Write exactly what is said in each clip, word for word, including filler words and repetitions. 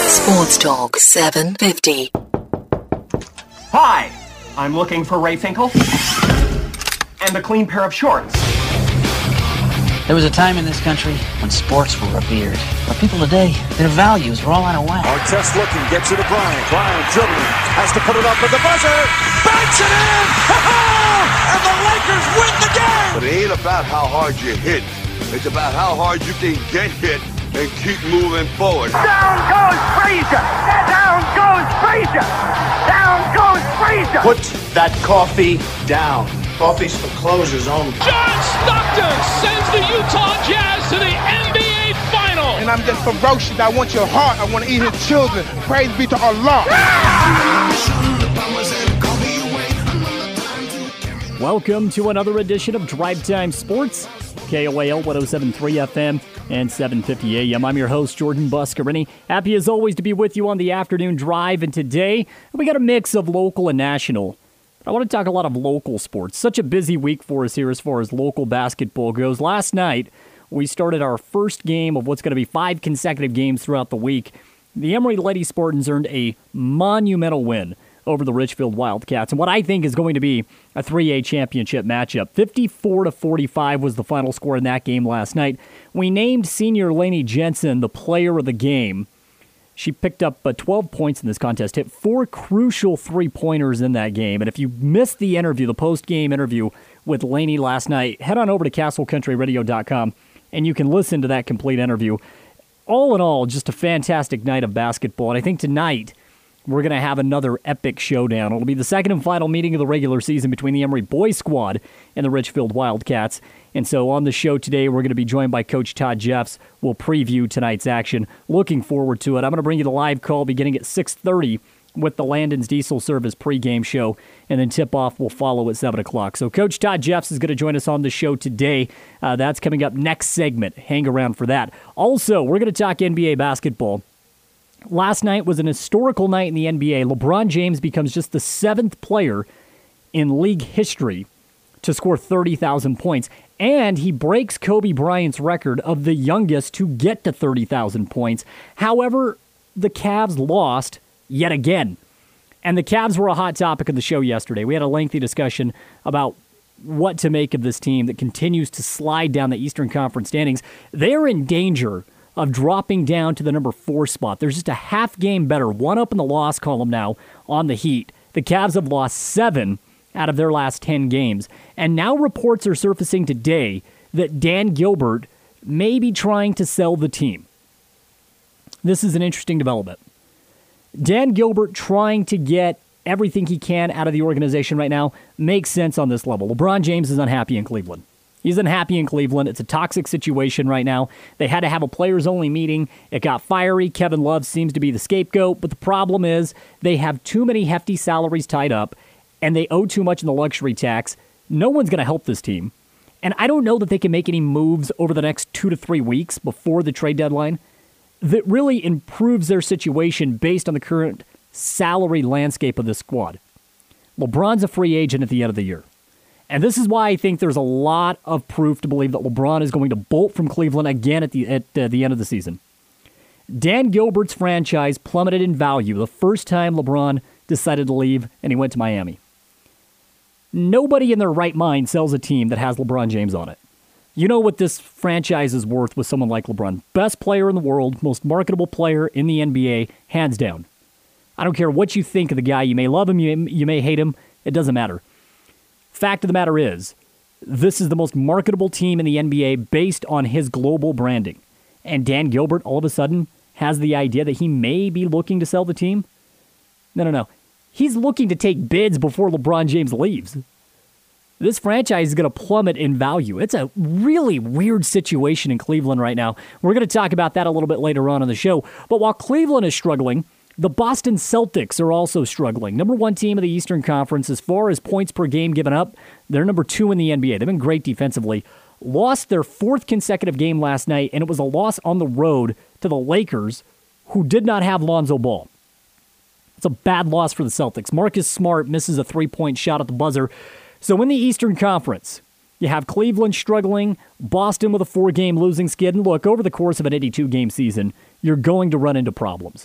Sports Talk seven fifty. Hi, I'm looking for Ray Finkel and a clean pair of shorts. There was a time in this country when sports were revered. But people today, their values are all out of whack. Artest looking, gets it to Bryant. Bryant dribbling, has to put it up with the buzzer. Banks it in! And the Lakers win the game! But it ain't about how hard you hit. It's about how hard you can get hit and keep moving forward. Down goes Frazier! Down goes Frazier! Down goes Frazier! Put that coffee down. Coffee's for closers only. John Stockton sends the Utah Jazz to the N B A Final. And I'm just ferocious. I want your heart. I want to eat his children. Praise be to Allah. Welcome to another edition of Drive Time Sports. K O A L one oh seven point three F M and seven fifty A M. I'm your host, Jordan Buscarini. Happy as always to be with you on the afternoon drive. And today, we got a mix of local and national. I want to talk a lot of local sports. Such a busy week for us here as far as local basketball goes. Last night, we started our first game of what's going to be five consecutive games throughout the week. The Emory Lady Spartans earned a monumental win over the Richfield Wildcats, and what I think is going to be a three A championship matchup. fifty-four to forty-five was the final score in that game last night. We named senior Lainey Jensen the player of the game. She picked up uh, twelve points in this contest, hit four crucial three-pointers in that game. And if you missed the interview, the post-game interview with Lainey last night, head on over to castle country radio dot com and you can listen to that complete interview. All in all, just a fantastic night of basketball. And I think tonight we're going to have another epic showdown. It'll be the second and final meeting of the regular season between the Emory boys squad and the Richfield Wildcats. And so on the show today, we're going to be joined by Coach Todd Jeffs. We'll preview tonight's action. Looking forward to it. I'm going to bring you the live call beginning at six thirty with the Landon's Diesel Service pregame show, and then tip-off will follow at seven o'clock. So Coach Todd Jeffs is going to join us on the show today. Uh, that's coming up next segment. Hang around for that. Also, we're going to talk N B A basketball. Last night was an historical night in the N B A. LeBron James becomes just the seventh player in league history to score thirty thousand points. And he breaks Kobe Bryant's record of the youngest to get to thirty thousand points. However, the Cavs lost yet again. And the Cavs were a hot topic of the show yesterday. We had a lengthy discussion about what to make of this team that continues to slide down the Eastern Conference standings. They're in danger of dropping down to the number four spot. There's just a half game better, one up in the loss column now on the Heat. The Cavs have lost seven out of their last ten games. And now reports are surfacing today that Dan Gilbert may be trying to sell the team. This is an interesting development. Dan Gilbert trying to get everything he can out of the organization right now makes sense on this level. LeBron James is unhappy in Cleveland. He's unhappy in Cleveland. It's a toxic situation right now. They had to have a players-only meeting. It got fiery. Kevin Love seems to be the scapegoat. But the problem is they have too many hefty salaries tied up, and they owe too much in the luxury tax. No one's going to help this team. And I don't know that they can make any moves over the next two to three weeks before the trade deadline that really improves their situation based on the current salary landscape of this squad. LeBron's a free agent at the end of the year. And this is why I think there's a lot of proof to believe that LeBron is going to bolt from Cleveland again at the at uh, the end of the season. Dan Gilbert's franchise plummeted in value the first time LeBron decided to leave, and he went to Miami. Nobody in their right mind sells a team that has LeBron James on it. You know what this franchise is worth with someone like LeBron. Best player in the world, most marketable player in the N B A, hands down. I don't care what you think of the guy. You may love him, you, you may hate him. It doesn't matter. Fact of the matter is, this is the most marketable team in the N B A based on his global branding. And Dan Gilbert all of a sudden has the idea that he may be looking to sell the team? No, no, no. He's looking to take bids before LeBron James leaves. This franchise is going to plummet in value. It's a really weird situation in Cleveland right now. We're going to talk about that a little bit later on in the show. But while Cleveland is struggling, the Boston Celtics are also struggling. Number one team in the Eastern Conference. As far as points per game given up, they're number two in the N B A. They've been great defensively. Lost their fourth consecutive game last night, and it was a loss on the road to the Lakers, who did not have Lonzo Ball. It's a bad loss for the Celtics. Marcus Smart misses a three-point shot at the buzzer. So in the Eastern Conference, you have Cleveland struggling, Boston with a four-game losing skid. And look, over the course of an eighty-two game season, you're going to run into problems.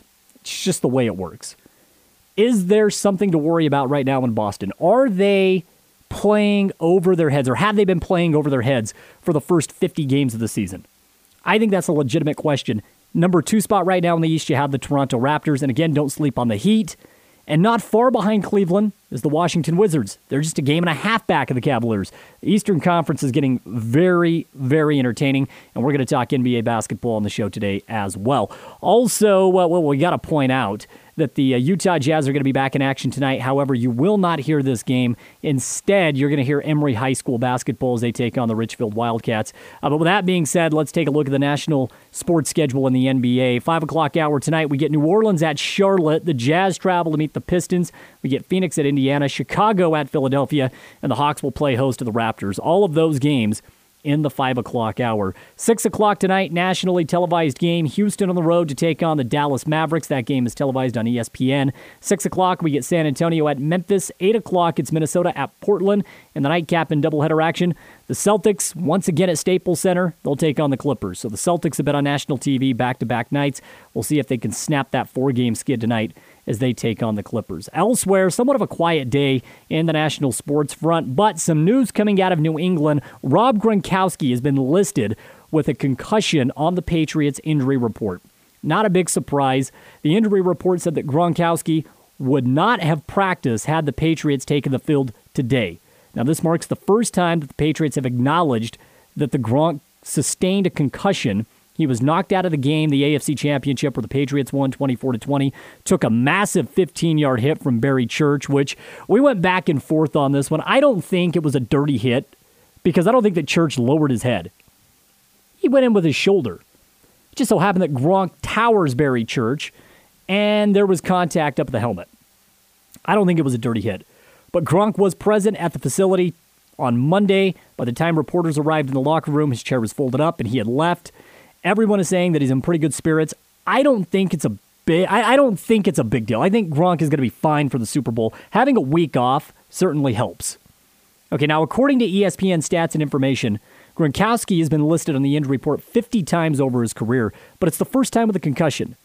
It's just the way it works. Is there something to worry about right now in Boston? Are they playing over their heads, or have they been playing over their heads for the first fifty games of the season? I think that's a legitimate question. Number two spot right now in the East, you have the Toronto Raptors, and again, don't sleep on the Heat. And not far behind Cleveland is the Washington Wizards. They're just a game and a half back of the Cavaliers. The Eastern Conference is getting very, very entertaining, and we're going to talk N B A basketball on the show today as well. Also, uh, well, we got to point out that the uh, Utah Jazz are going to be back in action tonight. However, you will not hear this game. Instead, you're going to hear Emory High School basketball as they take on the Richfield Wildcats. Uh, but with that being said, let's take a look at the national sports schedule in the N B A. Five o'clock hour tonight, we get New Orleans at Charlotte. The Jazz travel to meet the Pistons. We get Phoenix at Indiana, Chicago at Philadelphia, and the Hawks will play host to the Raptors. All of those games in the five o'clock hour. six o'clock tonight, nationally televised game. Houston on the road to take on the Dallas Mavericks. That game is televised on E S P N. six o'clock, we get San Antonio at Memphis. eight o'clock, it's Minnesota at Portland. And the nightcap in doubleheader action, the Celtics, once again at Staples Center, they'll take on the Clippers. So the Celtics have been on national T V back-to-back nights. We'll see if they can snap that four-game skid tonight as they take on the Clippers. Elsewhere, somewhat of a quiet day in the national sports front, but some news coming out of New England. Rob Gronkowski has been listed with a concussion on the Patriots injury report. Not a big surprise. The injury report said that Gronkowski would not have practiced had the Patriots taken the field today. Now, this marks the first time that the Patriots have acknowledged that the Gronk sustained a concussion. He was knocked out of the game, the A F C Championship, where the Patriots won twenty-four to twenty. Took a massive fifteen-yard hit from Barry Church, which we went back and forth on this one. I don't think it was a dirty hit because I don't think that Church lowered his head. He went in with his shoulder. It just so happened that Gronk towers Barry Church, and there was contact up the helmet. I don't think it was a dirty hit. But Gronk was present at the facility on Monday. By the time reporters arrived in the locker room, his chair was folded up and he had left. Everyone is saying that he's in pretty good spirits. I don't think it's a big. I, I don't think it's a big deal. I think Gronk is going to be fine for the Super Bowl. Having a week off certainly helps. Okay, now according to E S P N stats and information, Gronkowski has been listed on the injury report fifty times over his career, but it's the first time with a concussion.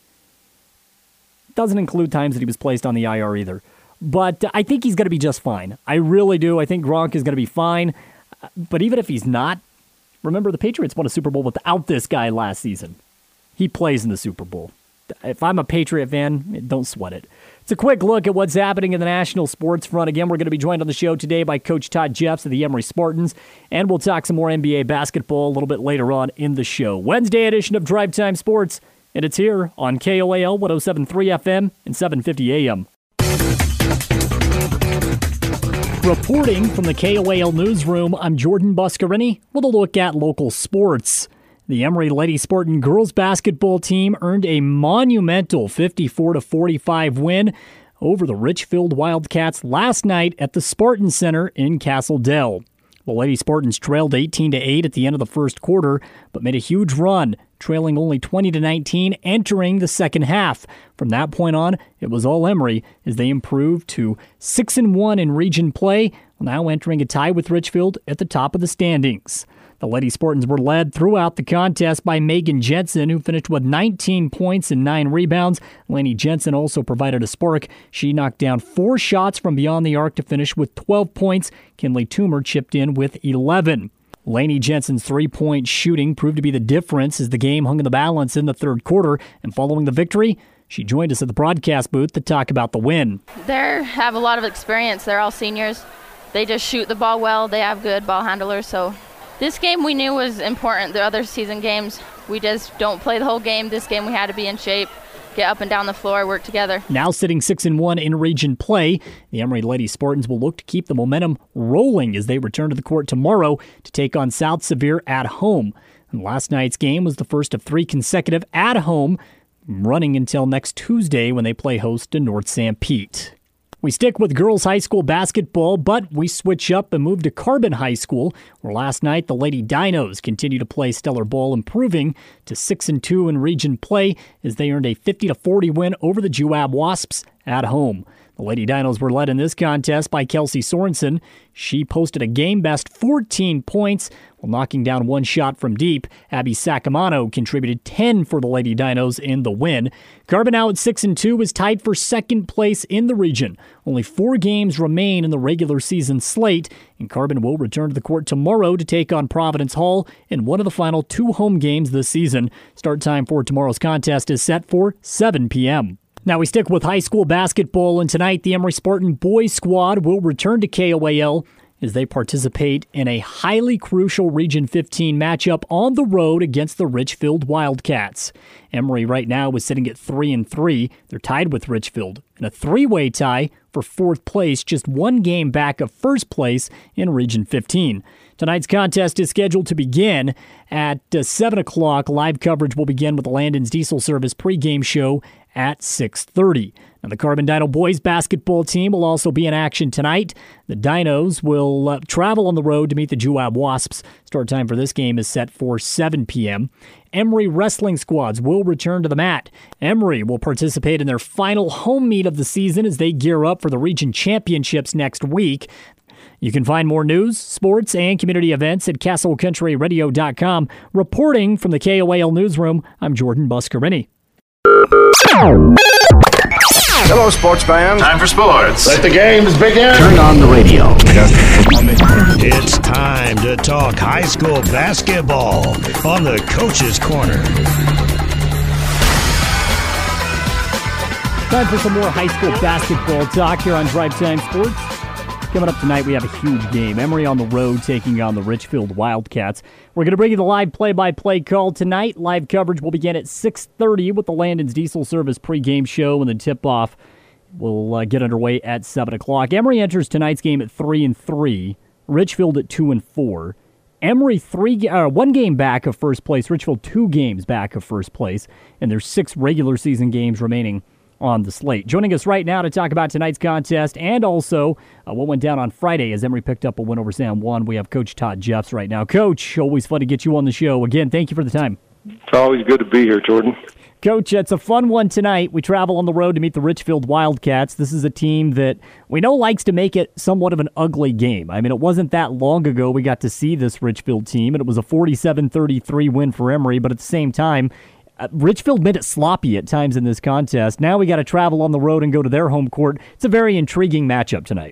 Doesn't include times that he was placed on the I R either. But I think he's going to be just fine. I really do. I think Gronk is going to be fine. But even if he's not, remember, the Patriots won a Super Bowl without this guy last season. He plays in the Super Bowl. If I'm a Patriot fan, don't sweat it. It's a quick look at what's happening in the national sports front. Again, we're going to be joined on the show today by Coach Todd Jeffs of the Emory Spartans, and we'll talk some more N B A basketball a little bit later on in the show. Wednesday edition of Drive Time Sports, and it's here on K O A L one oh seven point three F M and seven fifty A M. Reporting from the K O A L newsroom, I'm Jordan Buscarini with a look at local sports. The Emory Lady Spartan girls basketball team earned a monumental fifty-four to forty-five win over the Richfield Wildcats last night at the Spartan Center in Castle Dell. The Lady Spartans trailed eighteen to eight at the end of the first quarter, but made a huge run, trailing only twenty to nineteen entering the second half. From that point on, it was all Emory as they improved to six and one in region play, now entering a tie with Richfield at the top of the standings. The Lady Spartans were led throughout the contest by Megan Jensen, who finished with nineteen points and nine rebounds. Lainey Jensen also provided a spark. She knocked down four shots from beyond the arc to finish with twelve points. Kinley Toomer chipped in with eleven. Lainey Jensen's three-point shooting proved to be the difference as the game hung in the balance in the third quarter. And following the victory, she joined us at the broadcast booth to talk about the win. They have a lot of experience. They're all seniors. They just shoot the ball well. They have good ball handlers, so this game we knew was important. The other season games, we just don't play the whole game. This game we had to be in shape, get up and down the floor, work together. Now sitting six and one in region play, the Emory Lady Spartans will look to keep the momentum rolling as they return to the court tomorrow to take on South Sevier at home. And last night's game was the first of three consecutive at home, running until next Tuesday when they play host to North Saint Pete. We stick with girls high school basketball, but we switch up and move to Carbon High School, where last night the Lady Dinos continue to play stellar ball, improving to six and two in region play as they earned a fifty to forty win over the Juab Wasps at home. The Lady Dinos were led in this contest by Kelsey Sorensen. She posted a game-best fourteen points while knocking down one shot from deep. Abby Sacamano contributed ten for the Lady Dinos in the win. Carbon now at six and two is tied for second place in the region. Only four games remain in the regular season slate, and Carbon will return to the court tomorrow to take on Providence Hall in one of the final two home games this season. Start time for tomorrow's contest is set for seven p.m. Now we stick with high school basketball, and tonight the Emory Spartan boys squad will return to K O A L as they participate in a highly crucial Region fifteen matchup on the road against the Richfield Wildcats. Emory right now is sitting at three and three. They're tied with Richfield in a three-way tie for fourth place, just one game back of first place in Region fifteen. Tonight's contest is scheduled to begin at uh, seven o'clock. Live coverage will begin with the Landon's Diesel Service pregame show at six thirty. Now, the Carbon Dino boys basketball team will also be in action tonight. The Dinos will uh, travel on the road to meet the Juab Wasps. Start time for this game is set for seven p.m. Emory wrestling squads will return to the mat. Emory will participate in their final home meet of the season as they gear up for the region championships next week. You can find more news, sports, and community events at castle country radio dot com. Reporting from the K O A L newsroom, I'm Jordan Buscarini. Hello, sports fans. Time for sports. Let the games begin. Turn on the radio. It's time to talk high school basketball on the Coach's Corner. Time for some more high school basketball talk here on Drive Time Sports. Coming up tonight, we have a huge game. Emory on the road taking on the Richfield Wildcats. We're going to bring you the live play-by-play call tonight. Live coverage will begin at six thirty with the Landon's Diesel Service pregame show, and the tip-off will uh, get underway at seven o'clock. Emory enters tonight's game at three and three. Richfield at two and four. Emory three, uh, one game back of first place. Richfield two games back of first place, and there's six regular season games remaining on the slate. Joining us right now to talk about tonight's contest and also uh, what went down on Friday as Emory picked up a win over San Juan, we have Coach Todd Jeffs right now. Coach, always fun to get you on the show. Again, thank you for the time. It's always good to be here, Jordan. Coach, it's a fun one tonight. We travel on the road to meet the Richfield Wildcats. This is a team that we know likes to make it somewhat of an ugly game. I mean, it wasn't that long ago we got to see this Richfield team, and it was a forty-seven thirty-three win for Emory, but at the same time, Uh, Richfield made it sloppy at times in this contest. Now we got to travel on the road and go to their home court. It's a very intriguing matchup tonight.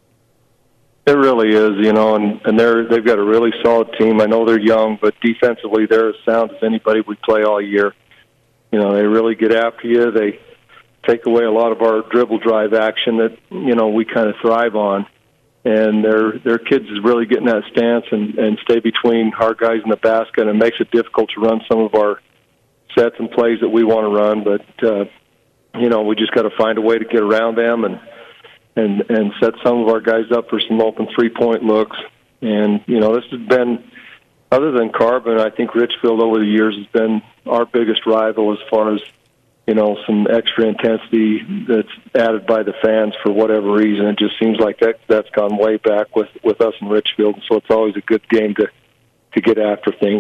It really is, you know, and, and they're, they've got a really solid team. I know they're young, but defensively they're as sound as anybody we play all year. You know, they really get after you. They take away a lot of our dribble drive action that, you know, we kind of thrive on. And their their kids is really getting that stance and, and stay between our guys in the basket, and it makes it difficult to run some of our sets and plays that we want to run, but uh, you know, we just got to find a way to get around them and and and set some of our guys up for some open three-point looks. And you know, this has been, other than Carbon, I think Richfield over the years has been our biggest rival as far as, you know, some extra intensity that's added by the fans for whatever reason. It just seems like that that's gone way back with with us in Richfield, so it's always a good game to to get after things.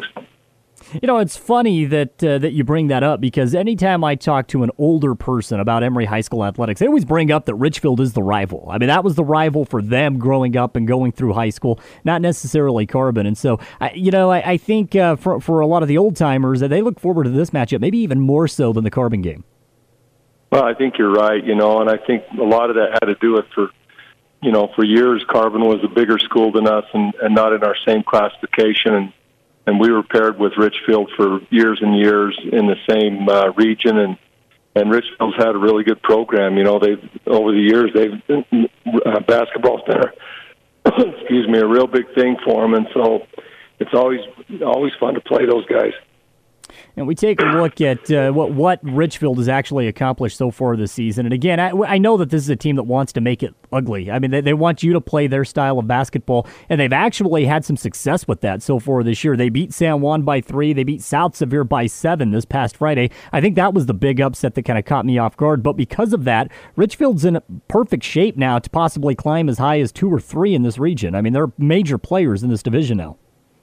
You know, it's funny that uh, that you bring that up, because anytime I talk to an older person about Emory High School athletics, they always bring up that Richfield is the rival. I mean, that was the rival for them growing up and going through high school, not necessarily Carbon. And so, I, you know, I, I think uh, for for a lot of the old-timers, that they look forward to this matchup, maybe even more so than the Carbon game. Well, I think you're right, you know, and I think a lot of that had to do with, for, you know, for years, Carbon was a bigger school than us and, and not in our same classification, and And we were paired with Richfield for years and years in the same uh, region, and and Richfield's had a really good program. You know, they've over the years they've uh, basketball's been a, excuse me a real big thing for them, and so it's always always fun to play those guys. And we take a look at uh, what what Richfield has actually accomplished so far this season. And again, I, I know that this is a team that wants to make it ugly. I mean, they, they want you to play their style of basketball, and they've actually had some success with that so far this year. They beat San Juan by three. They beat South Sevier by seven this past Friday. I think that was the big upset that kind of caught me off guard. But because of that, Richfield's in perfect shape now to possibly climb as high as two or three in this region. I mean, they're major players in this division now.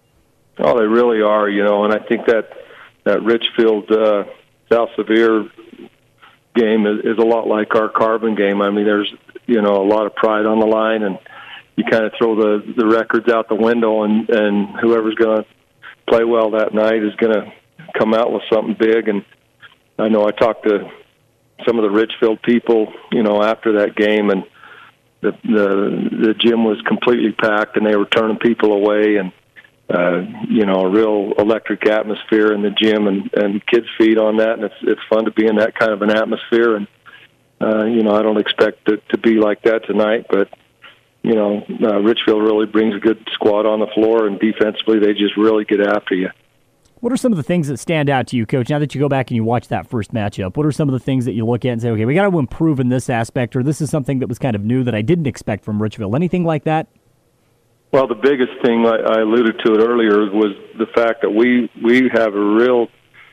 Oh, they really are, you know, and I think that that Richfield, uh, South Sevier game is, is a lot like our Carbon game. I mean, there's, you know, a lot of pride on the line, and you kind of throw the, the records out the window, and, and whoever's going to play well that night is going to come out with something big. And I know I talked to some of the Richfield people, you know, after that game, and the the, the gym was completely packed, and they were turning people away, and uh, you know, a real electric atmosphere in the gym, and, and kids feed on that, and it's it's fun to be in that kind of an atmosphere. And uh, you know, I don't expect it to be like that tonight, but you know, uh, Richfield really brings a good squad on the floor, and defensively they just really get after you. What are some of the things that stand out to you, Coach, now that you go back and you watch that first matchup? What are some of the things that you look at and say, okay, we got to improve in this aspect, or this is something that was kind of new that I didn't expect from Richfield? Anything like that? Well, the biggest thing, I, I alluded to it earlier, was the fact that we, we have a real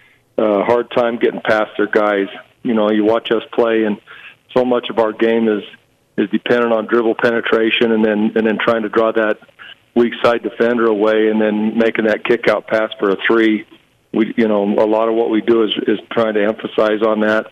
uh, hard time getting past their guys. You know, you watch us play, and so much of our game is is dependent on dribble penetration and then and then trying to draw that weak side defender away and then making that kick out pass for a three. We, you know, a lot of what we do is is trying to emphasize on that,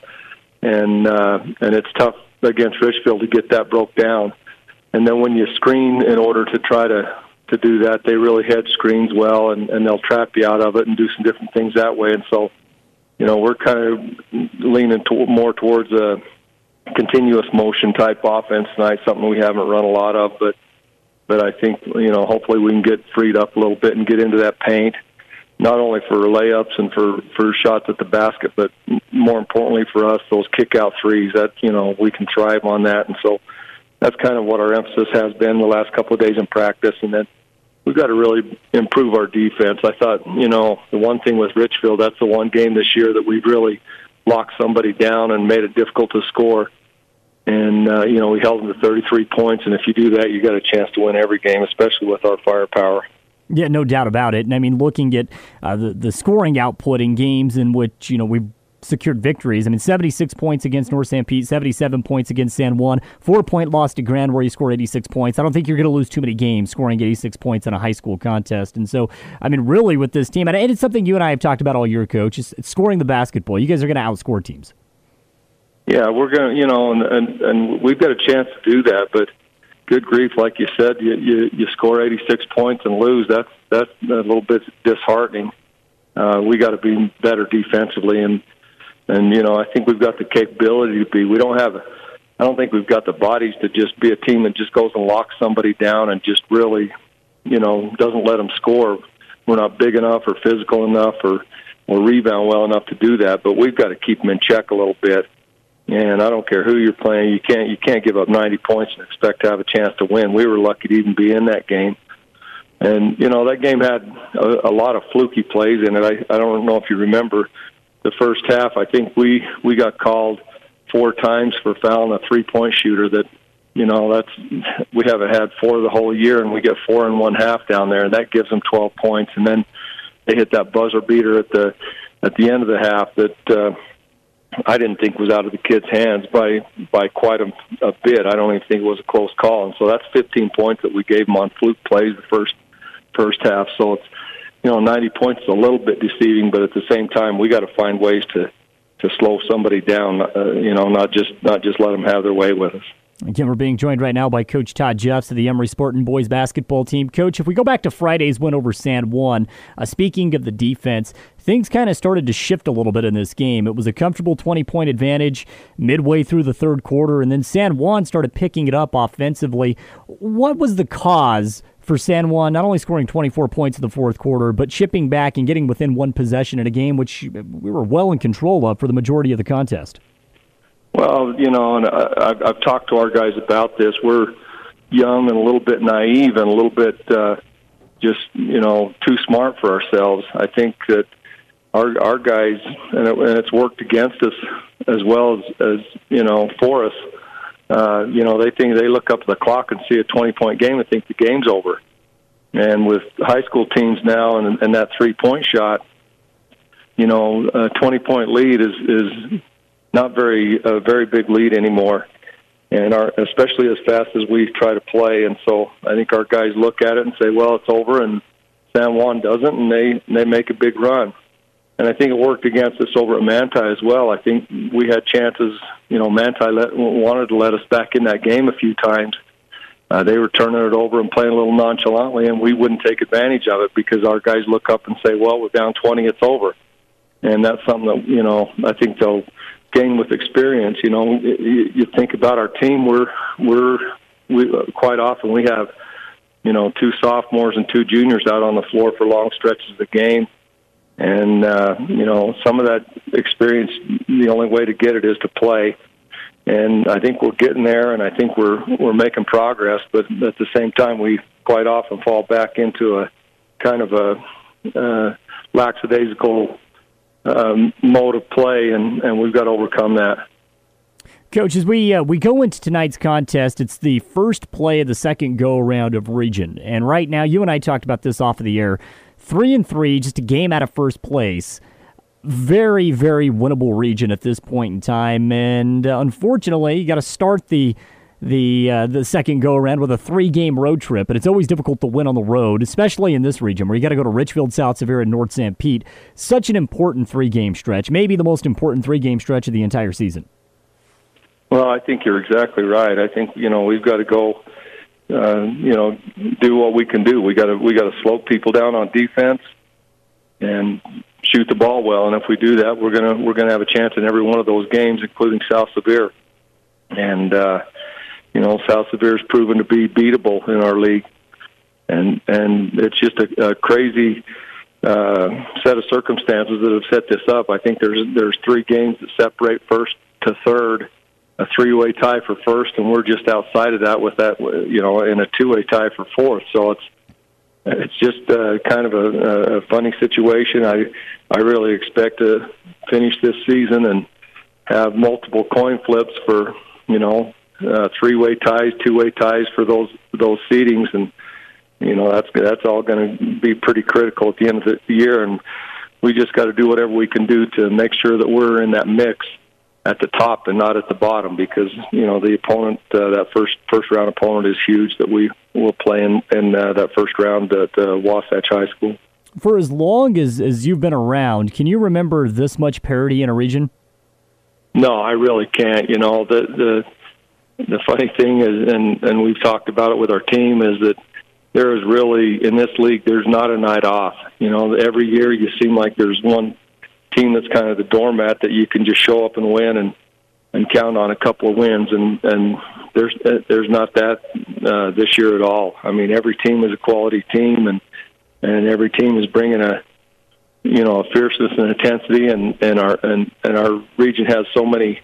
and uh, and it's tough against Richfield to get that broke down. And then when you screen in order to try to to do that, they really head screens well, and, and they'll trap you out of it and do some different things that way. And so, you know, we're kind of leaning to, more towards a continuous motion type offense tonight, something we haven't run a lot of, but but I think, you know, hopefully we can get freed up a little bit and get into that paint, not only for layups and for, for shots at the basket, but more importantly for us, those kick-out threes, that, you know, we can thrive on that. And so that's kind of what our emphasis has been the last couple of days in practice. And then we've got to really improve our defense. I thought, you know, the one thing with Richfield, that's the one game this year that we've really locked somebody down and made it difficult to score. And, uh, you know, we held them to thirty-three points, and if you do that, you got a chance to win every game, especially with our firepower. Yeah, no doubt about it. And, I mean, looking at uh, the, the scoring output in games in which, you know, we've secured victories. I mean, seventy-six points against North Saint Pete, seventy-seven points against San Juan, four-point loss to Grand where you score eighty-six points. I don't think you're going to lose too many games scoring eighty-six points in a high school contest. And so, I mean, really with this team, and it's something you and I have talked about all year, Coach, is scoring the basketball. You guys are going to outscore teams. Yeah, we're going to, you know, and, and and we've got a chance to do that, but good grief, like you said, you you, you score eighty-six points and lose. That's that's a little bit disheartening. Uh, we got to be better defensively, and and you know, I think we've got the capability to be. We don't have, I don't think we've got the bodies to just be a team that just goes and locks somebody down and just really, you know, doesn't let them score. We're not big enough or physical enough or or rebound well enough to do that, but we've got to keep them in check a little bit. And I don't care who you're playing, you can't you can't give up ninety points and expect to have a chance to win. We were lucky to even be in that game. And, you know, that game had a, a lot of fluky plays in it. I, I don't know if you remember the first half. I think we, we got called four times for fouling a three-point shooter that, you know, that's we haven't had four the whole year, and we get four in one half down there, and that gives them twelve points. And then they hit that buzzer beater at the at the end of the half that uh, – I didn't think was out of the kids' hands by by quite a, a bit. I don't even think it was a close call, and so that's fifteen points that we gave them on fluke plays the first first half. So it's, you know, ninety points is a little bit deceiving, but at the same time, we got to find ways to to slow somebody down. Uh, you know, not just not just let them have their way with us. Again, we're being joined right now by Coach Todd Jeffs of the Emory Spartan boys basketball team. Coach, if we go back to Friday's win over San Juan, uh, speaking of the defense, things kind of started to shift a little bit in this game. It was a comfortable twenty-point advantage midway through the third quarter, and then San Juan started picking it up offensively. What was the cause for San Juan not only scoring twenty-four points in the fourth quarter, but chipping back and getting within one possession in a game which we were well in control of for the majority of the contest? Well, you know, and I've, I've talked to our guys about this. We're young and a little bit naive and a little bit uh, just, you know, too smart for ourselves. I think that our our guys, and, it, and it's worked against us as well as, as you know, for us. Uh, you know, they think they look up at the clock and see a twenty-point game and think the game's over. And with high school teams now and, and that three-point shot, you know, a twenty-point lead is is not very a very big lead anymore, and our especially as fast as we try to play. And so I think our guys look at it and say, well, it's over, and San Juan doesn't, and they they make a big run. and I think it worked against us over at Manti as well. I think we had chances. You know, Manti let, wanted to let us back in that game a few times. Uh, they were turning it over and playing a little nonchalantly, and we wouldn't take advantage of it because our guys look up and say, well, we're down twenty, it's over. And that's something that, you know, I think they'll gain with experience. You know, you, you think about our team, we're, we're we, uh, quite often we have, you know, two sophomores and two juniors out on the floor for long stretches of the game. And, uh, you know, some of that experience, the only way to get it is to play. And I think we're getting there, and I think we're we're making progress. But at the same time, we quite often fall back into a kind of a uh, lackadaisical um, mode of play, and, and we've got to overcome that. Coach, as we uh, we go into tonight's contest, it's the first play of the second go-around of Region. And right now, you and I talked about this off of the air, three and three, just a game out of first place. Very, very winnable Region at this point in time, and uh, unfortunately, you got to start the the uh, the second go around with a three game road trip, and it's always difficult to win on the road, especially in this region where you got to go to Richfield, South Severe, and North Saint Pete. Such an important three game stretch, maybe the most important three game stretch of the entire season. Well, I think you're exactly right. I think you know we've got to go, uh, you know, do what we can do. We got to we got to slow people down on defense and shoot the ball well, and if we do that, we're gonna we're gonna have a chance in every one of those games, including South Severe. And uh, you know, South Severe's proven to be beatable in our league, and and it's just a, a crazy uh, set of circumstances that have set this up. I think there's there's three games that separate first to third, a three-way tie for first, and we're just outside of that with that, you know, in a two-way tie for fourth. So it's It's just uh, kind of a, a funny situation. I I really expect to finish this season and have multiple coin flips for, you know, uh, three-way ties, two-way ties for those those seedings, and you know that's that's all going to be pretty critical at the end of the year. And we just got to do whatever we can do to make sure that we're in that mix at the top and not at the bottom, because you know the opponent, uh, that first first round opponent, is huge that we will play in, in uh, that first round at uh, Wasatch High School. For as long as, as you've been around, can you remember this much parity in a region? No, I really can't. You know, the the the funny thing is, and and we've talked about it with our team, is that there is really in this league there's not a night off. You know, every year you seem like there's one team that's kind of the doormat that you can just show up and win and, and count on a couple of wins, and, and there's there's not that uh, this year at all. I mean, every team is a quality team, and and every team is bringing a you know a fierceness and intensity, and, and our and, and our region has so many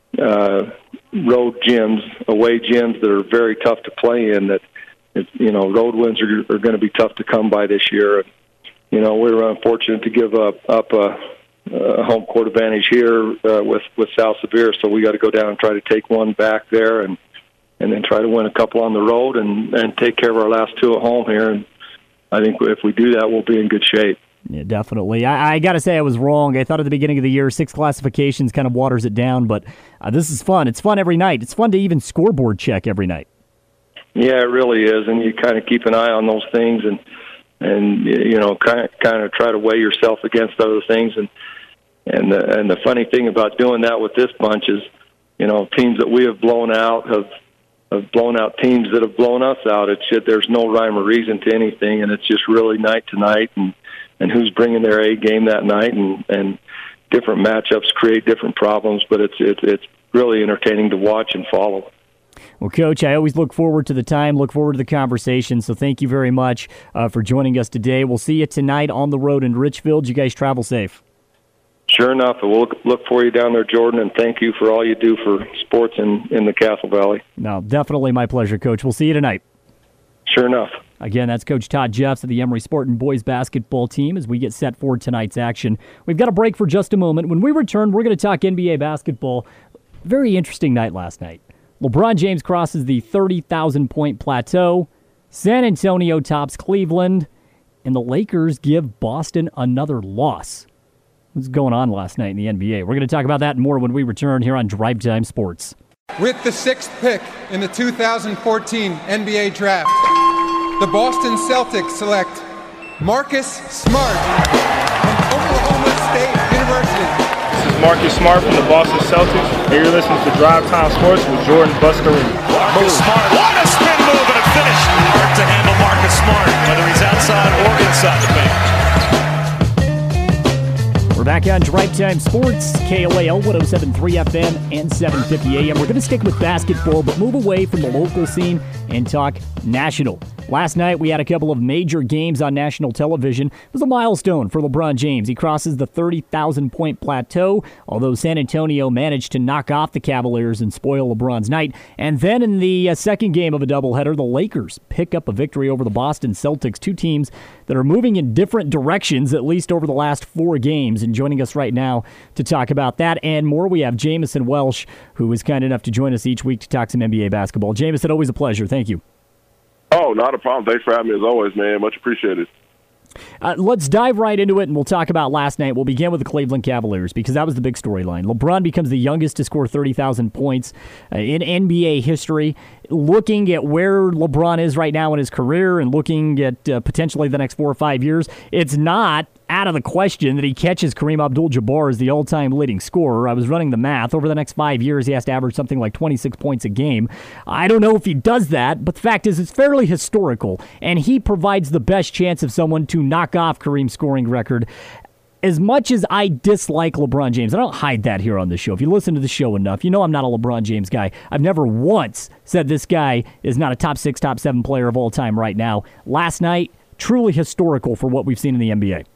uh, road gyms, away gyms that are very tough to play in. That it, you know road wins are, are going to be tough to come by this year. You know, we were unfortunate to give up up a. Uh, home court advantage here uh, with with South Severe, so we got to go down and try to take one back there, and and then try to win a couple on the road, and and take care of our last two at home here. And I think if we do that, we'll be in good shape. Yeah, definitely. I, I got to say I was wrong. I thought at the beginning of the year six classifications kind of waters it down, but uh, this is fun. It's fun every night. It's fun to even scoreboard check every night. Yeah, it really is, and you kind of keep an eye on those things, and and you know kind of kind of try to weigh yourself against other things. And And the, and the funny thing about doing that with this bunch is, you know, teams that we have blown out have have blown out teams that have blown us out. It's just, there's no rhyme or reason to anything, and it's just really night to night, and, and who's bringing their A game that night, and, and different matchups create different problems. But it's it's it's really entertaining to watch and follow. Well, Coach, I always look forward to the time, look forward to the conversation, so thank you very much uh, for joining us today. We'll see you tonight on the road in Richfield. You guys travel safe. Sure enough, we'll look for you down there, Jordan, and thank you for all you do for sports in, in the Castle Valley. No, definitely my pleasure, Coach. We'll see you tonight. Sure enough. Again, that's Coach Todd Jeffs of the Emory Spartan boys basketball team as we get set for tonight's action. We've got a break for just a moment. When we return, we're going to talk N B A basketball. Very interesting night last night. LeBron James crosses the thirty thousand point plateau. San Antonio tops Cleveland. And the Lakers give Boston another loss. What's going on last night in the N B A? We're going to talk about that and more when we return here on Drive Time Sports. With the sixth pick in the two thousand fourteen N B A Draft, the Boston Celtics select Marcus Smart from Oklahoma State. Marcus Smart from the Boston Celtics, and you're listening to Drive Time Sports with Jordan Buscarini. Marcus Smart, what a spin move and a finish. Hard to handle Marcus Smart, whether he's outside or inside the paint. We're back on Drive Time Sports, K O A L one oh seven point three F M and seven fifty A M. We're going to stick with basketball, but move away from the local scene and talk national. Last night, we had a couple of major games on national television. It was a milestone for LeBron James. He crosses the thirty thousand point plateau, although San Antonio managed to knock off the Cavaliers and spoil LeBron's night. And then in the uh, second game of a doubleheader, the Lakers pick up a victory over the Boston Celtics, two teams that are moving in different directions, at least over the last four games. And joining us right now to talk about that and more, we have Jamison Welsh, who is kind enough to join us each week to talk some N B A basketball. Jamison, always a pleasure. Thank you. Oh, not a problem. Thanks for having me as always, man. Much appreciated. Uh, let's dive right into it, and we'll talk about last night. We'll begin with the Cleveland Cavaliers because that was the big storyline. LeBron becomes the youngest to score thirty thousand points uh, in N B A history. Looking at where LeBron is right now in his career and looking at uh, potentially the next four or five years, it's not out of the question that he catches Kareem Abdul-Jabbar as the all-time leading scorer. I was running the math. Over the next five years, he has to average something like twenty-six points a game. I don't know if he does that, but the fact is it's fairly historical, and he provides the best chance of someone to knock off Kareem's scoring record. As much as I dislike LeBron James, I don't hide that here on the show. If you listen to the show enough, you know I'm not a LeBron James guy. I've never once said this guy is not a top six, top seven player of all time right now. Last night, truly historical for what we've seen in the N B A.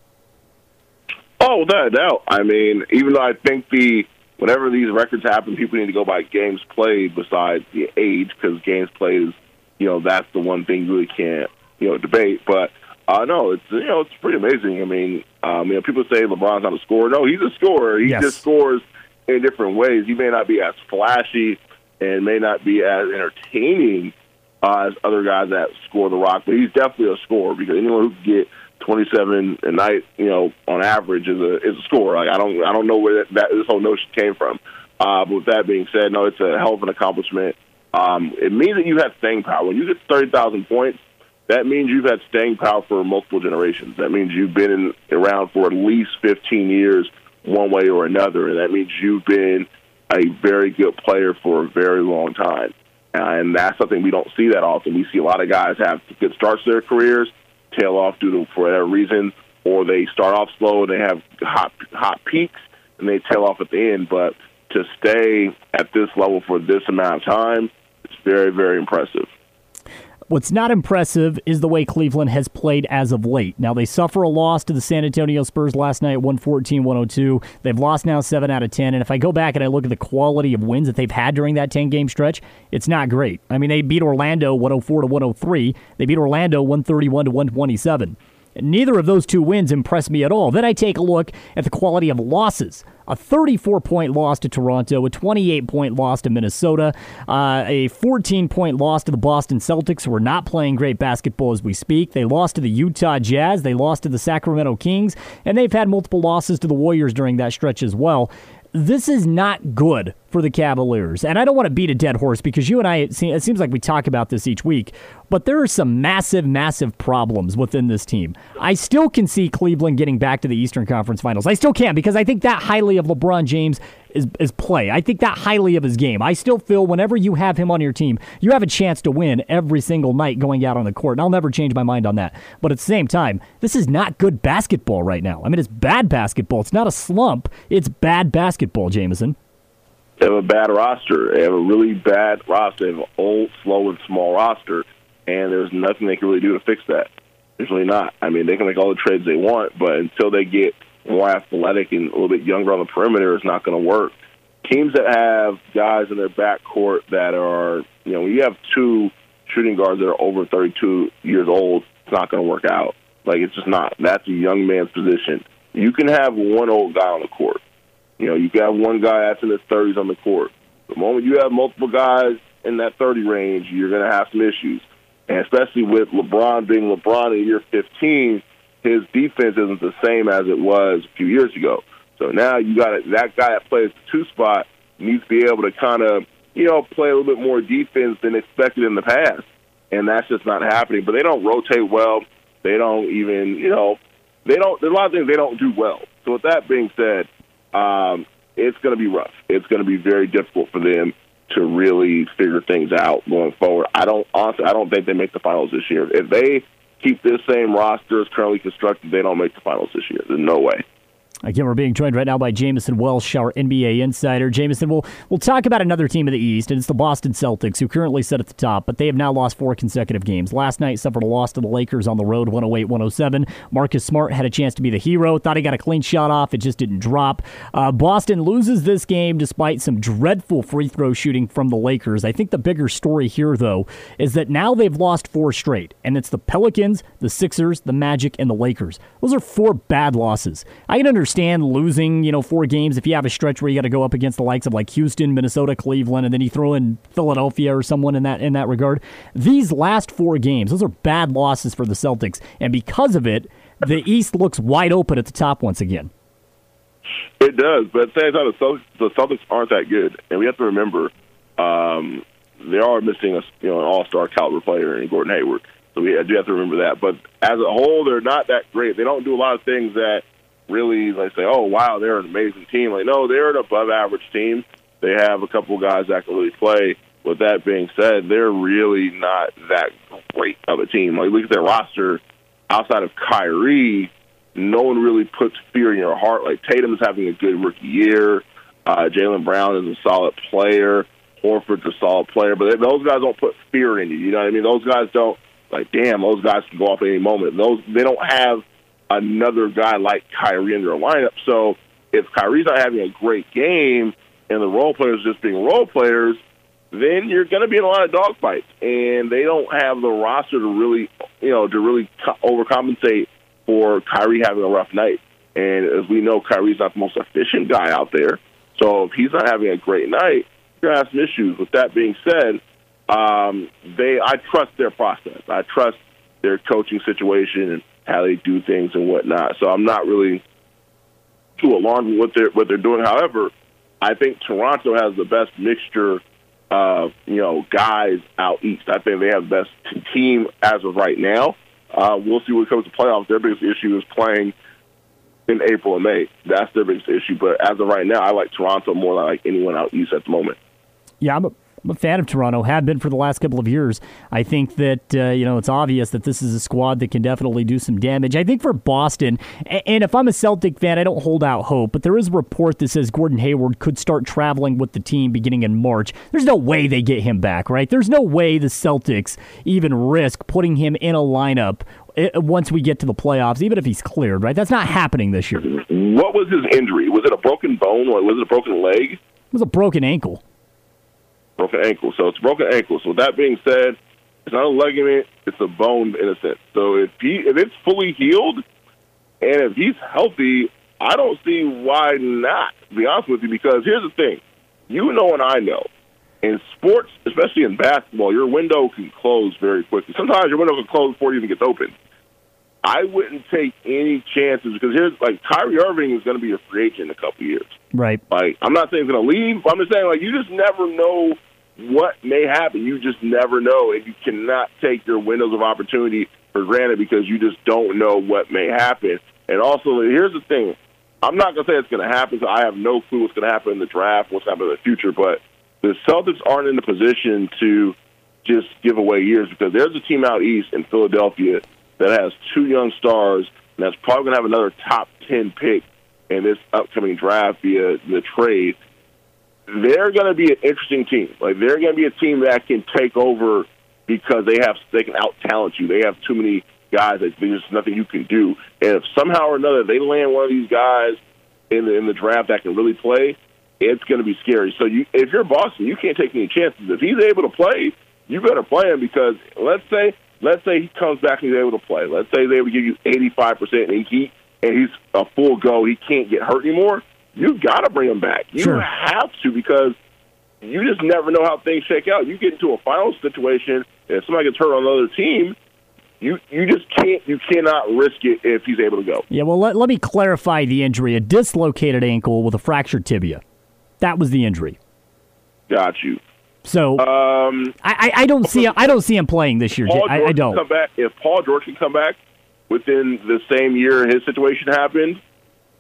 Oh, without a doubt. I mean, even though I think the whenever these records happen, people need to go by games played besides the age, because games played is, you know, that's the one thing you really can't, you know, debate. But uh, no, it's you know, it's pretty amazing. I mean, um, you know, people say LeBron's not a scorer. No, he's a scorer. He yes. just scores in different ways. He may not be as flashy and may not be as entertaining uh, as other guys that score the rock, but he's definitely a scorer, because anyone who can get twenty-seven a night, you know, on average is a is a score. Like I don't I don't know where that, that this whole notion came from. Uh, but with that being said, no, it's a hell of an accomplishment. Um, it means that you have staying power. When you get thirty thousand points, that means you've had staying power for multiple generations. That means you've been in, around for at least fifteen years, one way or another, and that means you've been a very good player for a very long time. Uh, and that's something we don't see that often. We see a lot of guys have good starts to their careers, tail off due to for whatever reason, or they start off slow and they have hot hot peaks and they tail off at the end. But to stay at this level for this amount of time, it's very, very impressive. What's not impressive is the way Cleveland has played as of late. Now, they suffer a loss to the San Antonio Spurs last night, one fourteen to one oh two. They've lost now seven out of ten, and if I go back and I look at the quality of wins that they've had during that ten-game stretch, it's not great. I mean, they beat Orlando one oh four to one oh three. They beat Orlando one thirty-one to one twenty-seven. Neither of those two wins impressed me at all. Then I take a look at the quality of losses. A thirty-four point loss to Toronto, a twenty-eight point loss to Minnesota, uh, a fourteen point loss to the Boston Celtics, who are not playing great basketball as we speak. They lost to the Utah Jazz, they lost to the Sacramento Kings, and they've had multiple losses to the Warriors during that stretch as well. This is not good for the Cavaliers. And I don't want to beat a dead horse because you and I, it seems like we talk about this each week, but there are some massive, massive problems within this team. I still can see Cleveland getting back to the Eastern Conference Finals. I still can, because I think that highly of LeBron James is, is play. I think that highly of his game. I still feel whenever you have him on your team, you have a chance to win every single night going out on the court. And I'll never change my mind on that. But at the same time, this is not good basketball right now. I mean, it's bad basketball. It's not a slump. It's bad basketball, Jamison. They have a bad roster. They have a really bad roster. They have an old, slow, and small roster, and there's nothing they can really do to fix that. There's really not. I mean, they can make all the trades they want, but until they get more athletic and a little bit younger on the perimeter, it's not going to work. Teams that have guys in their backcourt that are, you know, when you have two shooting guards that are over thirty-two years old, it's not going to work out. Like, it's just not. That's a young man's position. You can have one old guy on the court. You know, you got one guy that's in his thirties on the court. The moment you have multiple guys in that thirty range, you're going to have some issues. And especially with LeBron being LeBron in year fifteen, his defense isn't the same as it was a few years ago. So now you got that guy that plays the two spot needs to be able to kind of, you know, play a little bit more defense than expected in the past. And that's just not happening. But they don't rotate well. They don't even, you know, they don't, there's a lot of things they don't do well. So with that being said, Um, it's going to be rough. It's going to be very difficult for them to really figure things out going forward. I don't honestly, I don't think they make the finals this year. If they keep this same roster as currently constructed, they don't make the finals this year. There's no way. Again, we're being joined right now by Jamison Welsh, our N B A insider. Jamison, we'll, we'll talk about another team in the East, and it's the Boston Celtics, who currently sit at the top, but they have now lost four consecutive games. Last night suffered a loss to the Lakers on the road, one oh eight one oh seven. Marcus Smart had a chance to be the hero, thought he got a clean shot off, it just didn't drop. Uh, Boston loses this game despite some dreadful free throw shooting from the Lakers. I think the bigger story here, though, is that now they've lost four straight, and it's the Pelicans, the Sixers, the Magic, and the Lakers. Those are four bad losses. I can understand losing you know, four games if you have a stretch where you got to go up against the likes of like Houston, Minnesota, Cleveland, and then you throw in Philadelphia or someone in that in that regard. These last four games, those are bad losses for the Celtics, and because of it, the East looks wide open at the top once again. It does, but at the same time, the Celtics, the Celtics aren't that good, and we have to remember um, they are missing a you know an all-star caliber player in Gordon Hayward, so we do have to remember that. But as a whole, they're not that great. They don't do a lot of things that really, like, say, oh, wow, they're an amazing team. Like, no, they're an above-average team. They have a couple of guys that can really play. With that being said, they're really not that great of a team. Like, look at their roster. Outside of Kyrie, no one really puts fear in your heart. Like, Tatum's having a good rookie year. Uh, Jaylen Brown is a solid player. Horford's a solid player. But those guys don't put fear in you. You know what I mean? Those guys don't, like, damn, those guys can go off at any moment. Those They don't have another guy like Kyrie in their lineup. So if Kyrie's not having a great game and the role players just being role players, then you're going to be in a lot of dogfights. And they don't have the roster to really, you know, to really overcompensate for Kyrie having a rough night. And as we know, Kyrie's not the most efficient guy out there. So if he's not having a great night, you're going to have some issues. With that being said, um, they I trust their process. I trust their coaching situation and how they do things and whatnot. So I'm not really too alarmed with what they're, what they're doing. However, I think Toronto has the best mixture of, you know, guys out east. I think they have the best team as of right now. Uh, we'll see when it comes to playoffs. Their biggest issue is playing in April and May. That's their biggest issue. But as of right now, I like Toronto more than I like anyone out east at the moment. Yeah, I'm a I'm a fan of Toronto, have been for the last couple of years. I think that, uh, you know, it's obvious that this is a squad that can definitely do some damage. I think for Boston, and if I'm a Celtic fan, I don't hold out hope, but there is a report that says Gordon Hayward could start traveling with the team beginning in March. There's no way they get him back, right? There's no way the Celtics even risk putting him in a lineup once we get to the playoffs, even if he's cleared, right? That's not happening this year. What was his injury? Was it a broken bone or was it a broken leg? It was a broken ankle. Broken ankle. So it's a broken ankle. So with that being said, it's not a ligament, it's a bone in a sense. So if he if it's fully healed and if he's healthy, I don't see why not, to be honest with you, because here's the thing. You know and I know. In sports, especially in basketball, your window can close very quickly. Sometimes your window can close before it even gets open. I wouldn't take any chances because here's like Kyrie Irving is going to be a free agent in a couple of years. Right. Like I'm not saying he's going to leave. But I'm just saying like you just never know what may happen. You just never know, and you cannot take your windows of opportunity for granted because you just don't know what may happen. And also, here's the thing. I'm not going to say it's going to happen because I have no clue what's going to happen in the draft, what's going to happen in the future, but the Celtics aren't in a position to just give away years because there's a team out east in Philadelphia that has two young stars and that's probably going to have another top ten pick in this upcoming draft via the trade. They're going to be an interesting team. Like they're going to be a team that can take over because they have they can out talent you. They have too many guys that there's nothing you can do. And if somehow or another they land one of these guys in the in the draft that can really play, it's going to be scary. So you, if you're Boston, you can't take any chances. If he's able to play, you better play him because let's say let's say he comes back and he's able to play. Let's say they would give you eighty-five percent and he and he's a full go. He can't get hurt anymore. You got to bring him back. You sure. have to because you just never know how things shake out. You get into a final situation, and if somebody gets hurt on another team, you you just can't you cannot risk it if he's able to go. Yeah, well, let, let me clarify the injury. A dislocated ankle with a fractured tibia. That was the injury. Got you. So um, I, I don't see I don't see him playing this year. I, I don't. Come back, if Paul George can come back within the same year his situation happened,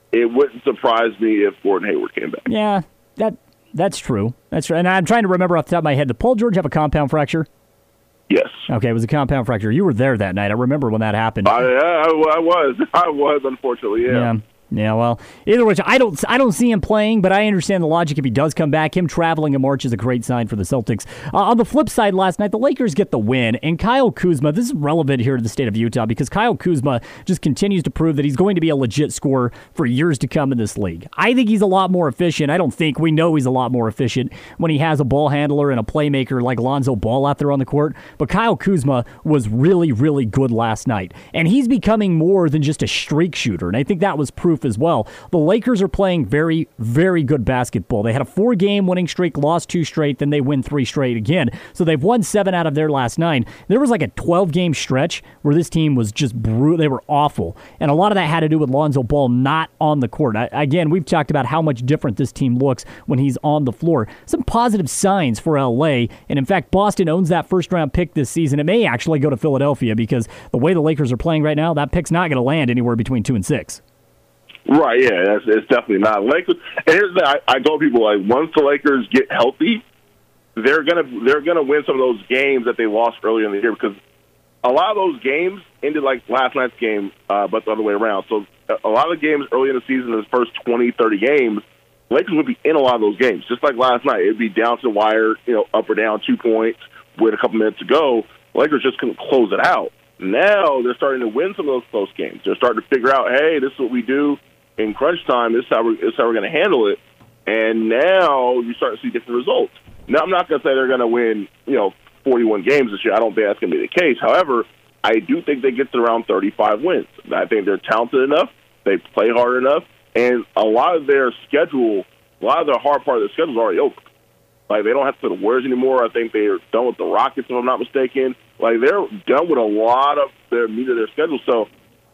it wouldn't surprise me if Gordon Hayward came back. Yeah, that that's true. That's true. And I'm trying to remember off the top of my head, did Paul George have a compound fracture? Yes. Okay, it was a compound fracture. You were there that night. I remember when that happened. I, I, I was. I was, unfortunately, yeah. Yeah. Yeah, well, either way, I don't, I don't see him playing, but I understand the logic if he does come back. Him traveling in March is a great sign for the Celtics. Uh, on the flip side, last night, the Lakers get the win, and Kyle Kuzma, this is relevant here to the state of Utah because Kyle Kuzma just continues to prove that he's going to be a legit scorer for years to come in this league. I think he's a lot more efficient. I don't think, we know he's a lot more efficient when he has a ball handler and a playmaker like Lonzo Ball out there on the court, but Kyle Kuzma was really, really good last night, and he's becoming more than just a streak shooter, and I think that was proof as well. The Lakers are playing very, very good basketball. They had a four-game winning streak, lost two straight, then they win three straight again. So they've won seven out of their last nine. There was like a twelve-game stretch where this team was just brutal. They were awful. And a lot of that had to do with Lonzo Ball not on the court. I, again, we've talked about how much different this team looks when he's on the floor. Some positive signs for L A. And in fact, Boston owns that first-round pick this season. It may actually go to Philadelphia because the way the Lakers are playing right now, that pick's not going to land anywhere between two and six. Right, yeah, that's, it's definitely not. Lakers, and here's the I, I told people, like, once the Lakers get healthy, they're gonna they're gonna win some of those games that they lost earlier in the year because a lot of those games ended like last night's game, uh, but the other way around. So a lot of the games early in the season, those first twenty, thirty games, Lakers would be in a lot of those games, just like last night. It'd be down to the wire, you know, up or down two points with a couple minutes to go. The Lakers just couldn't close it out. Now they're starting to win some of those close games. They're starting to figure out, hey, this is what we do in crunch time. This is how we're, this is how we're going to handle it. And now you start to see different results. Now, I'm not going to say they're going to win, you know, forty-one games this year. I don't think that's going to be the case. However, I do think they get to around thirty-five wins. I think they're talented enough. They play hard enough. And a lot of their schedule, a lot of the hard part of their schedule is already over. Like, they don't have to put the Warriors anymore. I think they're done with the Rockets, if I'm not mistaken. Like, they're done with a lot of their meat of their schedule. So,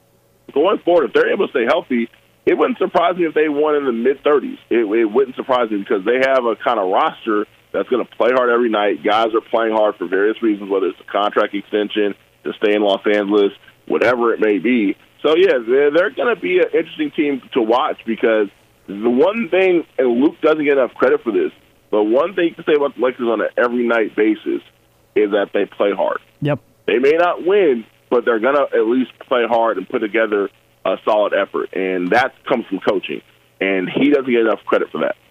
going forward, if they're able to stay healthy, it wouldn't surprise me if they won in the mid-thirties. It, it wouldn't surprise me because they have a kind of roster that's going to play hard every night. Guys are playing hard for various reasons, whether it's a contract extension, to stay in Los Angeles, whatever it may be. So, yeah, they're, they're going to be an interesting team to watch because the one thing, and Luke doesn't get enough credit for this, but one thing you can say about the Lakers on an every-night basis is that they play hard. Yep. They may not win, but they're going to at least play hard and put together a solid effort, and that comes from coaching, and he doesn't get enough credit for that.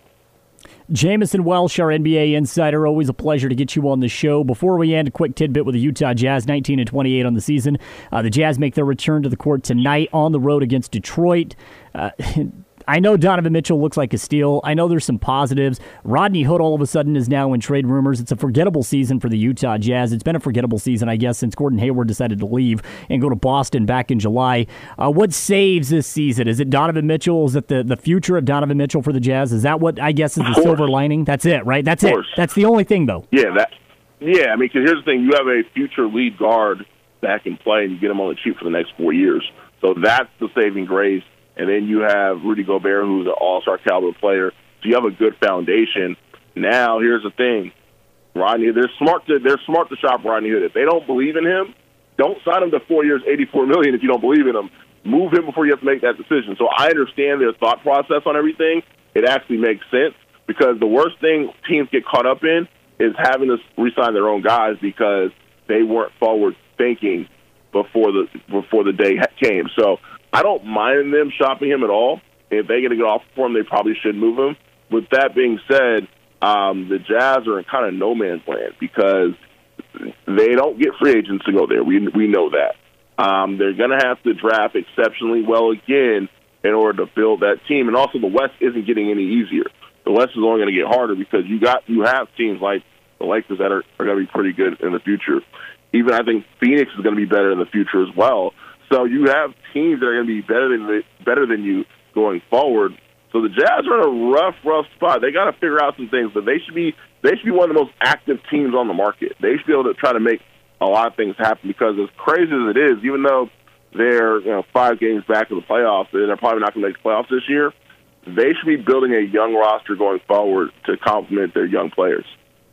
Jamison Welsh, our N B A insider, always a pleasure to get you on the show. Before we end, a quick tidbit with the Utah Jazz, nineteen and twenty-eight on the season. Uh, the Jazz make their return to the court tonight on the road against Detroit. Uh, I know Donovan Mitchell looks like a steal. I know there's some positives. Rodney Hood all of a sudden is now in trade rumors. It's a forgettable season for the Utah Jazz. It's been a forgettable season, I guess, since Gordon Hayward decided to leave and go to Boston back in July. Uh, what saves this season? Is it Donovan Mitchell? Is it the, the future of Donovan Mitchell for the Jazz? Is that what, I guess, is the silver lining? That's it, right? That's it. That's the only thing, though. Yeah, that. Yeah, I mean, because here's the thing. You have a future lead guard that can play, and you get him on the cheap for the next four years. So that's the saving grace. And then you have Rudy Gobert, who's an all-star caliber player. So you have a good foundation. Now, here's the thing. Rodney, they're smart to they're smart to shop Rodney Hood. If they don't believe in him, don't sign him to four years, eighty-four million dollars if you don't believe in him. Move him before you have to make that decision. So I understand their thought process on everything. It actually makes sense because the worst thing teams get caught up in is having to re-sign their own guys because they weren't forward-thinking before the before the day came. So I don't mind them shopping him at all. If they get a good offer for him, they probably should move him. With that being said, um, the Jazz are in kind of no man's land because they don't get free agents to go there. We we know that. Um, they're going to have to draft exceptionally well again in order to build that team. And also the West isn't getting any easier. The West is only going to get harder because you got you have teams like the Lakers that are, are going to be pretty good in the future. Even I think Phoenix is going to be better in the future as well. So you have teams that are going to be better than the, better than you going forward. So the Jazz are in a rough, rough spot. They got to figure out some things, but they should be they should be one of the most active teams on the market. They should be able to try to make a lot of things happen because as crazy as it is, even though they're you know five games back in the playoffs and they're probably not going to make the playoffs this year, they should be building a young roster going forward to complement their young players.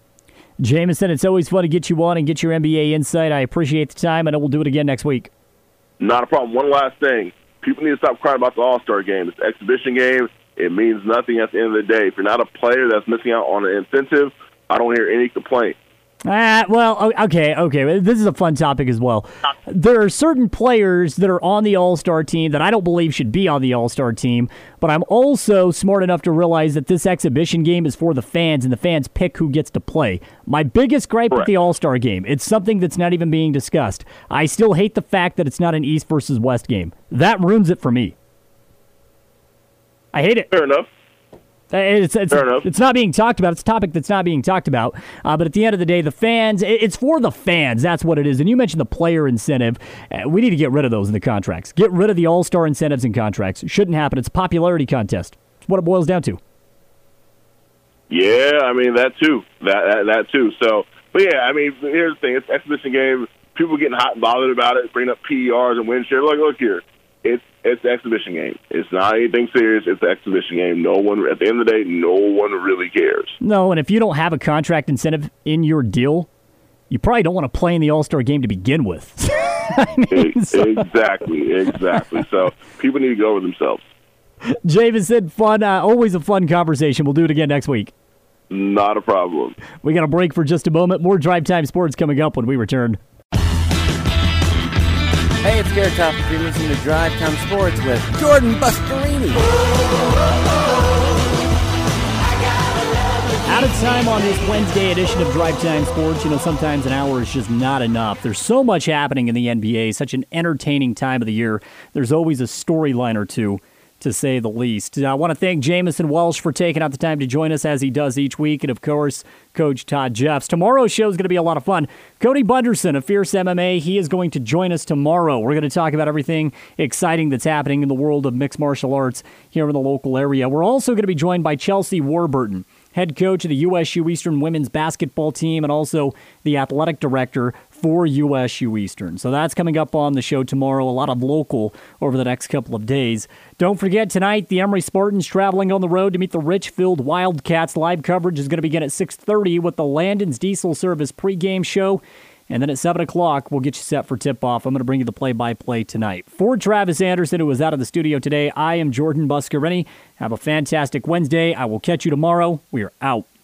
Jamison, it's always fun to get you on and get your N B A insight. I appreciate the time, and we'll do it again next week. Not a problem. One last thing. people need to stop crying about the All-Star game. It's an exhibition game. It means nothing at the end of the day. If you're not a player that's missing out on an incentive, I don't hear any complaint. Ah, well, okay, okay. This is a fun topic as well. There are certain players that are on the All-Star team that I don't believe should be on the All-Star team, but I'm also smart enough to realize that this exhibition game is for the fans, and the fans pick who gets to play. My biggest gripe Correct. with the All-Star game, it's something that's not even being discussed. I still hate the fact that it's not an East versus West game. That ruins it for me. I hate it. Fair enough. It's, it's, it's not being talked about. It's a topic that's not being talked about. Uh, but at the end of the day, the fans, it's for the fans. That's what it is. And you mentioned the player incentive. Uh, we need to get rid of those in the contracts. Get rid of the all-star incentives in contracts. It shouldn't happen. It's a popularity contest. That's what it boils down to. Yeah, I mean, that too. That, that, that too. So, but yeah, I mean, here's the thing. It's an exhibition game. People getting hot and bothered about it, bringing up P E Rs and win share. Like, look here. It's it's an exhibition game. It's not anything serious. It's an exhibition game. No one, at the end of the day, no one really cares. No, and if you don't have a contract incentive in your deal, you probably don't want to play in the All-Star game to begin with. I mean, so. Exactly, exactly. So people need to go over themselves. Jameson, fun, uh, always a fun conversation. We'll do it again next week. Not a problem. We got a break for just a moment. More Drive Time Sports coming up when we return. Hey, it's Garrett Top. You're listening to Drive Time Sports with Jordan Buscarini. Out of time on this Wednesday edition of Drive Time Sports. You know, sometimes an hour is just not enough. There's so much happening in the N B A, such an entertaining time of the year. There's always a storyline or two, to say the least. I want to thank Jamison Welsh for taking out the time to join us as he does each week, and of course, Coach Todd Jeffs. Tomorrow's show is going to be a lot of fun. Cody Bunderson of Fierce M M A, he is going to join us tomorrow. We're going to talk about everything exciting that's happening in the world of mixed martial arts here in the local area. We're also going to be joined by Chelsea Warburton, head coach of the U S U Eastern women's basketball team and also the athletic director for U S U Eastern. So that's coming up on the show tomorrow. A lot of local over the next couple of days. Don't forget, tonight, the Emory Spartans traveling on the road to meet the Richfield Wildcats. Live coverage is going to begin at six thirty with the Landon's Diesel Service pregame show. And then at seven o'clock, we'll get you set for tip-off. I'm going to bring you the play-by-play tonight. For Travis Anderson, who was out of the studio today, I am Jordan Buscarini. Have a fantastic Wednesday. I will catch you tomorrow. We are out.